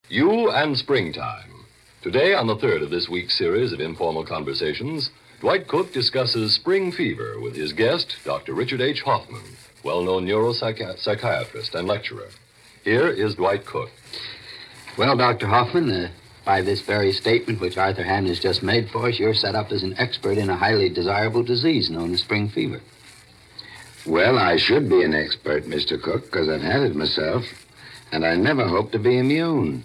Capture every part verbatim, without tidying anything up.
You and Springtime. Today, on the third of this week's series of informal conversations, Dwight Cook discusses spring fever with his guest, Doctor Richard H. Hoffman, well-known neuropsychiatrist and lecturer. Here is Dwight Cook. Well, Doctor Hoffman, uh, by this very statement which Arthur Ham has just made for us, you're set up as an expert in a highly desirable disease known as spring fever. Well, I should be an expert, Mister Cook, because I've had it myself, and I never hope to be immune.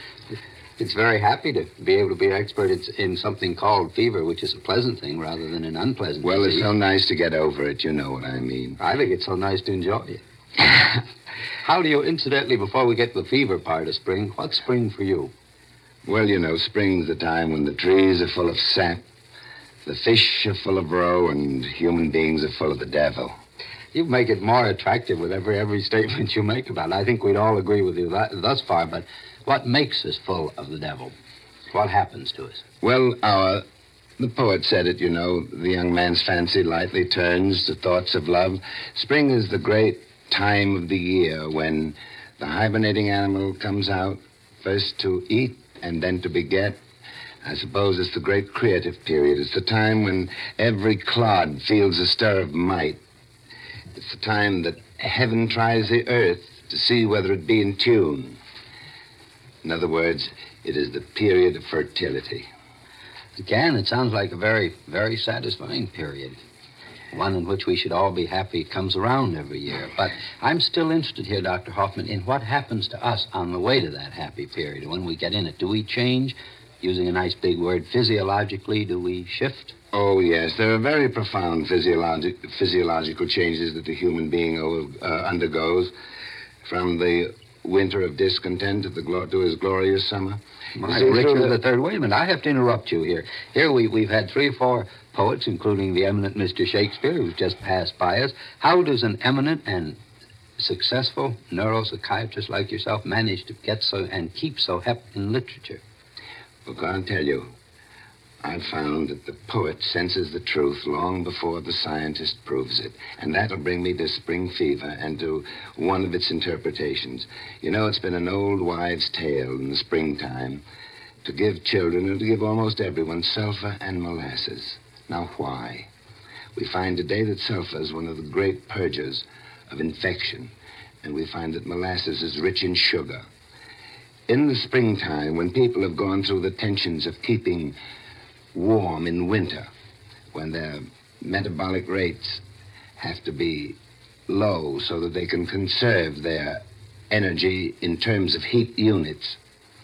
It's very happy to be able to be an expert in something called fever, which is a pleasant thing rather than an unpleasant Well, disease. It's so nice to get over it, you know what I mean. I think it's so nice to enjoy it. How do you, incidentally, before we get to the fever part of spring, what's spring for you? Well, you know, spring's the time when the trees are full of sap, the fish are full of roe, and human beings are full of the devil. You make it more attractive with every every statement you make about it. I think we'd all agree with you that, thus far, but what makes us full of the devil? What happens to us? Well, our... The poet said it, you know, the young man's fancy lightly turns to thoughts of love. Spring is the great time of the year when the hibernating animal comes out, first to eat and then to beget. I suppose it's the great creative period. It's the time when every clod feels a stir of might. It's the time that heaven tries the earth to see whether it be in tune. In other words, it is the period of fertility. Again, it sounds like a very, very satisfying period. One in which we should all be happy comes around every year. But I'm still interested here, Doctor Hoffman, in what happens to us on the way to that happy period. When we get in it, do we change? Using a nice big word, physiologically, do we shift? Oh, yes. There are very profound physiologic, physiological changes that the human being uh, undergoes from the winter of discontent to, the glo- to his glorious summer. My See, Richard the... the Third, wait a minute. I have to interrupt you here. Here we, we've had three or four poets, including the eminent Mister Shakespeare, who's just passed by us. How does an eminent and successful neuropsychiatrist like yourself manage to get so and keep so hep in literature? Look, I'll tell you. I've found that the poet senses the truth long before the scientist proves it. And that'll bring me to spring fever and to one of its interpretations. You know, it's been an old wives' tale in the springtime to give children and to give almost everyone sulfur and molasses. Now, why? We find today that sulfur is one of the great purgers of infection, and we find that molasses is rich in sugar. In the springtime, when people have gone through the tensions of keeping warm in winter, when their metabolic rates have to be low so that they can conserve their energy in terms of heat units,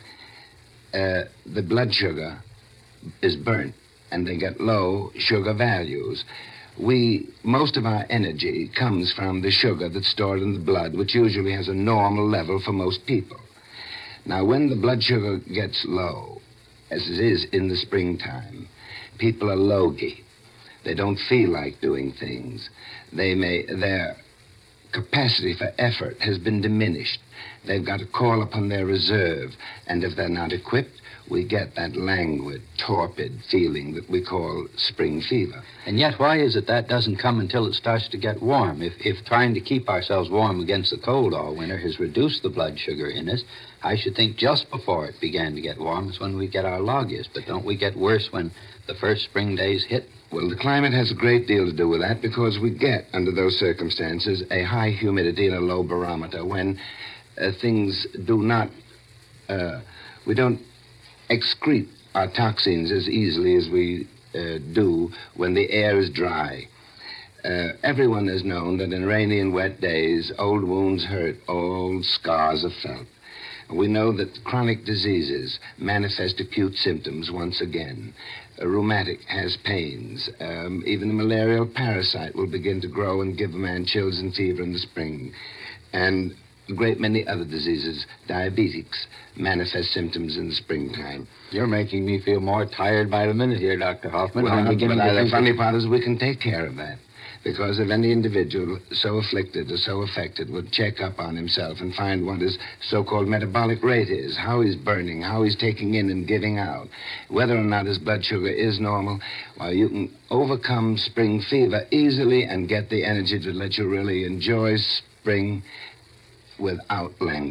uh, the blood sugar is burnt and they get low sugar values. We, most of our energy comes from the sugar that's stored in the blood, which usually has a normal level for most people. Now, when the blood sugar gets low, as it is in the springtime, people are logy. They don't feel like doing things. They may, their capacity for effort has been diminished. They've got to call upon their reserve, and if they're not equipped, we get that languid, torpid feeling that we call spring fever. And yet, why is it that doesn't come until it starts to get warm? If, if trying to keep ourselves warm against the cold all winter has reduced the blood sugar in us, I should think just before it began to get warm is when we get our logias. But don't we get worse when the first spring days hit? Well, the climate has a great deal to do with that because we get, under those circumstances, a high humidity and a low barometer when uh, things do not, uh, we don't excrete our toxins as easily as we uh, do when the air is dry. Uh, everyone has known that in rainy and wet days, old wounds hurt, old scars are felt. We know that chronic diseases manifest acute symptoms once again. A rheumatic has pains. Um, even a malarial parasite will begin to grow and give a man chills and fever in the spring. And a great many other diseases, diabetics, manifest symptoms in the springtime. You're making me feel more tired by the minute here, Doctor Hoffman. Well, I'm but beginning to the think funny part is we can take care of that. Because if any individual so afflicted or so affected would check up on himself and find what his so-called metabolic rate is, how he's burning, how he's taking in and giving out, whether or not his blood sugar is normal, well, you can overcome spring fever easily and get the energy to let you really enjoy spring without languor.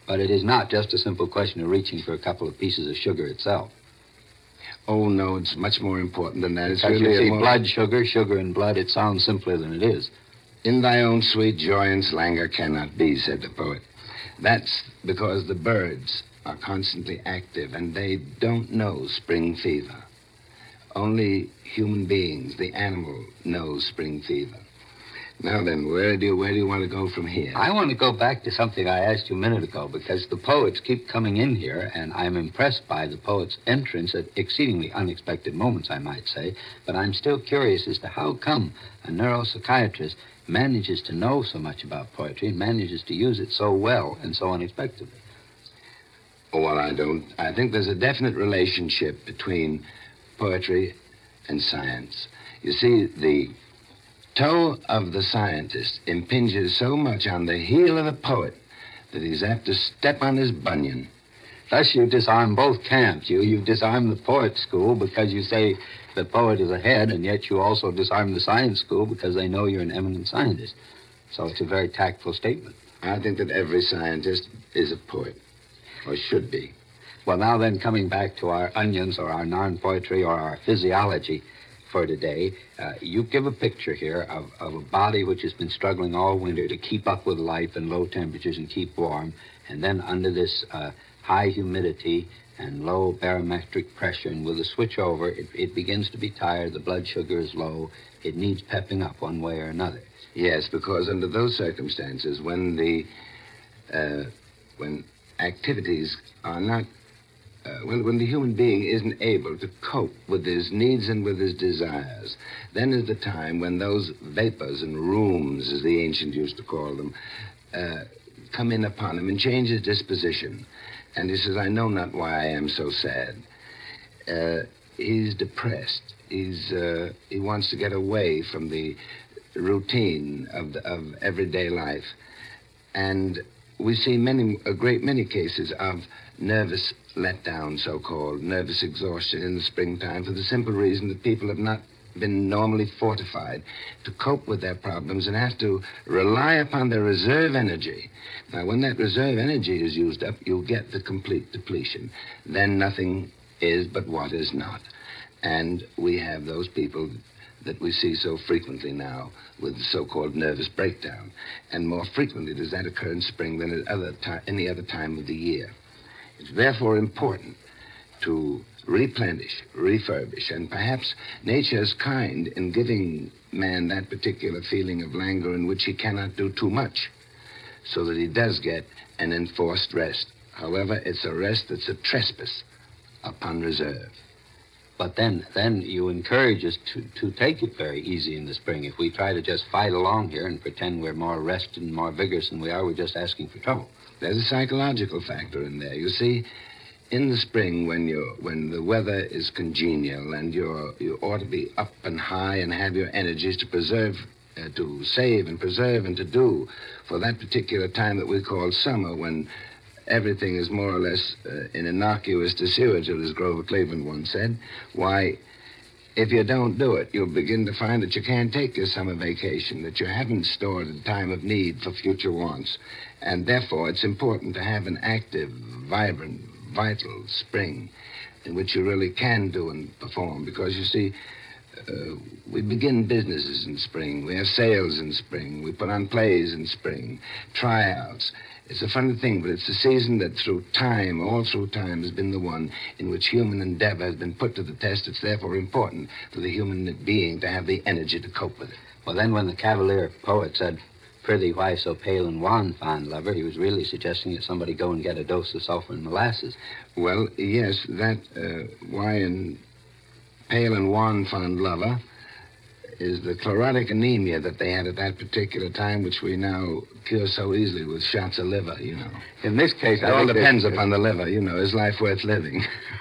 But it is not just a simple question of reaching for a couple of pieces of sugar itself. Oh, no, it's much more important than that. It's Because really you a see, more- blood, sugar, sugar, and blood, it sounds simpler than it is. In thy own sweet joy and languor cannot be, said the poet. That's because the birds are constantly active, and they don't know spring fever. Only human beings, the animal, knows spring fever. Now then, where do you, where do you want to go from here? I want to go back to something I asked you a minute ago, because the poets keep coming in here, and I'm impressed by the poets' entrance at exceedingly unexpected moments, I might say. But I'm still curious as to how come a neuropsychiatrist manages to know so much about poetry and manages to use it so well and so unexpectedly. Oh, well, I don't. I think there's a definite relationship between poetry and science. You see, the toe of the scientist impinges so much on the heel of the poet that he's apt to step on his bunion. Thus, you disarm both camps. You, you disarm the poet school because you say the poet is ahead, and yet you also disarm the science school because they know you're an eminent scientist. So it's a very tactful statement. I think that every scientist is a poet, or should be. Well, now then, coming back to our onions or our non-poetry or our physiology for today, uh, you give a picture here of, of a body which has been struggling all winter to keep up with life in low temperatures and keep warm, and then under this uh, high humidity and low barometric pressure, and with a switch over, it, it begins to be tired, the blood sugar is low, it needs pepping up one way or another. Yes, because under those circumstances, when the uh, when activities are not Uh, when, when the human being isn't able to cope with his needs and with his desires, then is the time when those vapors and rheums, as the ancients used to call them, uh, come in upon him and change his disposition. And he says, I know not why I am so sad. Uh, he's depressed. He's uh, he wants to get away from the routine of, the, of everyday life. And we see many, a great many cases of nervous letdown, so-called, nervous exhaustion in the springtime, for the simple reason that people have not been normally fortified to cope with their problems and have to rely upon their reserve energy. Now, when that reserve energy is used up, you'll get the complete depletion. Then nothing is but what is not. And we have those people that we see so frequently now with so-called nervous breakdown. And more frequently does that occur in spring than at other ti- any other time of the year. It's therefore important to replenish, refurbish, and perhaps nature is kind in giving man that particular feeling of languor in which he cannot do too much, so that he does get an enforced rest. However, it's a rest that's a trespass upon reserve. But then then you encourage us to, to take it very easy in the spring. If we try to just fight along here and pretend we're more rested and more vigorous than we are, we're just asking for trouble. There's a psychological factor in there. You see, in the spring, when you when the weather is congenial and you're you ought to be up and high and have your energies to preserve, uh, to save and preserve and to do for that particular time that we call summer, when everything is more or less uh, in innocuous desuetude, as Grover Cleveland once said. Why, if you don't do it, you'll begin to find that you can't take your summer vacation, that you haven't stored a time of need for future wants. And therefore, it's important to have an active, vibrant, vital spring in which you really can do and perform. Because, you see, uh, we begin businesses in spring. We have sales in spring. We put on plays in spring, tryouts. It's a funny thing, but it's a season that through time, all through time, has been the one in which human endeavor has been put to the test. It's therefore important for the human being to have the energy to cope with it. Well, then when the Cavalier poet said, "Prithee, why so pale and wan, fond lover?" he was really suggesting that somebody go and get a dose of sulfur and molasses. Well, yes, that uh, why in pale and wan, fond lover is the chlorotic anemia that they had at that particular time, which we now cure so easily with shots of liver, you know. In this case, It I all think depends there's- upon the liver, you know. Is life worth living?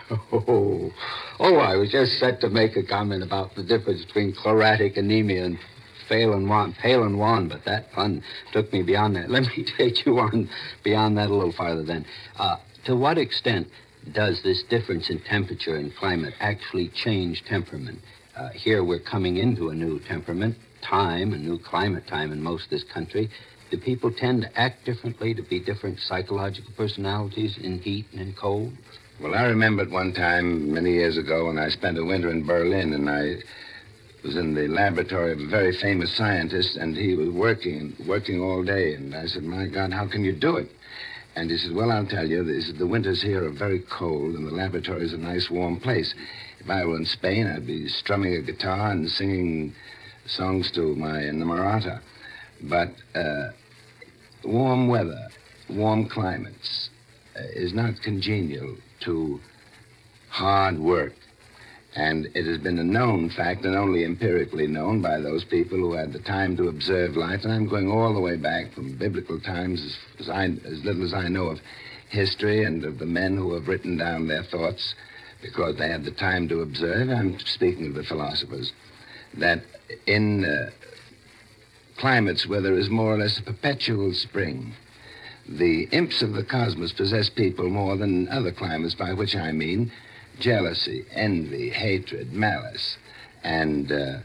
Oh, oh, I was just set to make a comment about the difference between chlorotic anemia and pale and wan, pale and wan, but that pun took me beyond that. Let me take you on beyond that a little farther then. Uh, to what extent does this difference in temperature and climate actually change temperament? Uh, here we're coming into a new temperament, time, a new climate time in most of this country. do people tend to act differently, to be different psychological personalities in heat and in cold? Well, I remember at one time many years ago when I spent a winter in Berlin, and I was in the laboratory of a very famous scientist, and he was working, working all day. And I said, my God, how can you do it? And he said, well, I'll tell you, this, the winters here are very cold, and the laboratory is a nice warm place. If I were in Spain, I'd be strumming a guitar and singing songs to my inamorata. But uh, warm weather, warm climates uh, is not congenial to hard work. And it has been a known fact, and only empirically known by those people who had the time to observe life. And I'm going all the way back from biblical times, as, as, I, as little as I know of history and of the men who have written down their thoughts because they had the time to observe. I'm speaking of the philosophers. That in uh, climates where there is more or less a perpetual spring, the imps of the cosmos possess people more than other climates, by which I mean jealousy, envy, hatred, malice, and uh,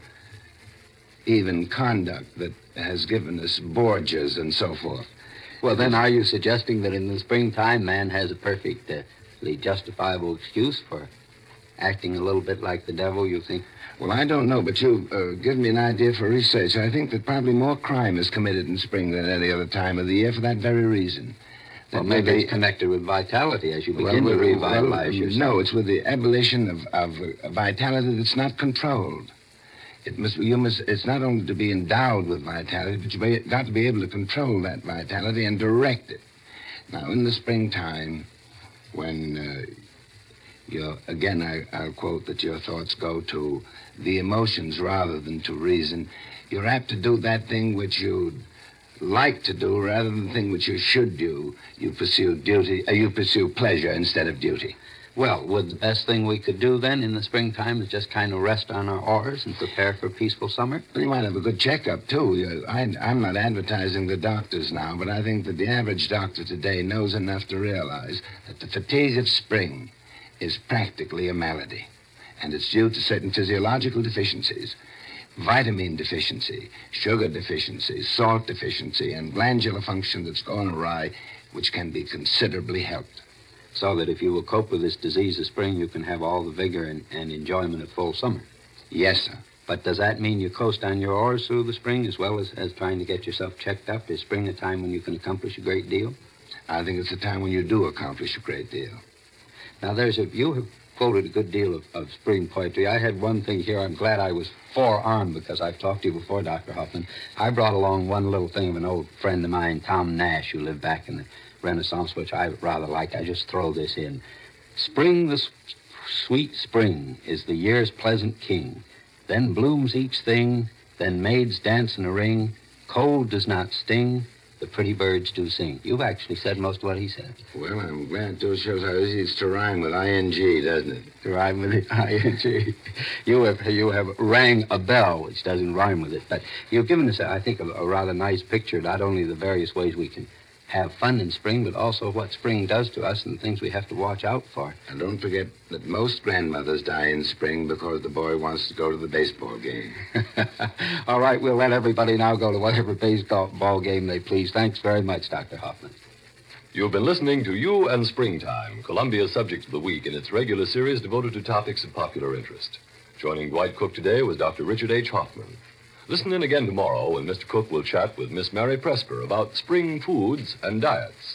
even conduct that has given us Borgias and so forth. Well, then are you suggesting that in the springtime man has a perfectly justifiable excuse for acting a little bit like the devil, you think? Well, I don't know, but you've uh, given me an idea for research. I think that probably more crime is committed in spring than any other time of the year for that very reason. Well, maybe it's connected with vitality as you begin well, to revitalize well, yourself. No, it's with the abolition of, of uh, vitality that's not controlled. It must, you must, it's not only to be endowed with vitality, but you've got to be able to control that vitality and direct it. Now, in the springtime, when uh, you're, again, I, I'll quote that your thoughts go to the emotions rather than to reason, you're apt to do that thing which you'd like to do rather than the thing which you should do. You pursue duty, uh, you pursue pleasure instead of duty. Well, would the best thing we could do then in the springtime is just kind of rest on our oars and prepare for a peaceful summer? Well, you might have a good checkup, too. You, I, I'm not advertising the doctors now, but I think that the average doctor today knows enough to realize that the fatigue of spring is practically a malady, and it's due to certain physiological deficiencies. Vitamin deficiency, sugar deficiency, salt deficiency, and glandular function that's gone awry, which can be considerably helped. So that if you will cope with this disease of spring, you can have all the vigor and, and enjoyment of full summer. Yes, sir. But does that mean you coast on your oars through the spring as well as, as trying to get yourself checked up? Is spring a time when you can accomplish a great deal? I think it's a time when you do accomplish a great deal. Now, there's a... You have quoted a good deal of, of spring poetry. I had one thing here. I'm glad I was forearmed because I've talked to you before, Doctor Hoffman. I brought along one little thing of an old friend of mine, Tom Nash, who lived back in the Renaissance, which I rather like. I just throw this in. Spring, the s- sweet spring, is the year's pleasant king. Then blooms each thing, then maids dance in a ring. Cold does not sting, the pretty birds do sing. You've actually said most of what he said. Well, I'm glad to. It shows how easy it's to rhyme with I N G, doesn't it? To rhyme with it, I N G. You have, you have rang a bell, which doesn't rhyme with it. But you've given us, I think, a, a rather nice picture, not only the various ways we can have fun in spring, but also what spring does to us and the things we have to watch out for. And don't forget that most grandmothers die in spring because the boy wants to go to the baseball game. All right, we'll let everybody now go to whatever baseball game they please. Thanks very much, Doctor Hoffman. You've been listening to You and Springtime, Columbia's Subject of the Week in its regular series devoted to topics of popular interest. Joining Dwight Cook today was Doctor Richard H. Hoffman. Listen in again tomorrow when Mister Cook will chat with Miss Mary Presper about spring foods and diets.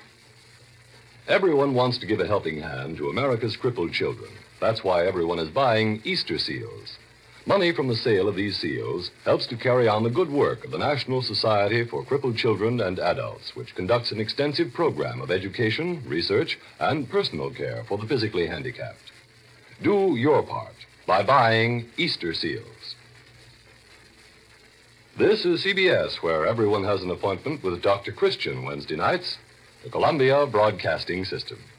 Everyone wants to give a helping hand to America's crippled children. That's why everyone is buying Easter seals. Money from the sale of these seals helps to carry on the good work of the National Society for Crippled Children and Adults, which conducts an extensive program of education, research, and personal care for the physically handicapped. Do your part by buying Easter seals. This is C B S, where everyone has an appointment with Doctor Christian Wednesday nights, the Columbia Broadcasting System.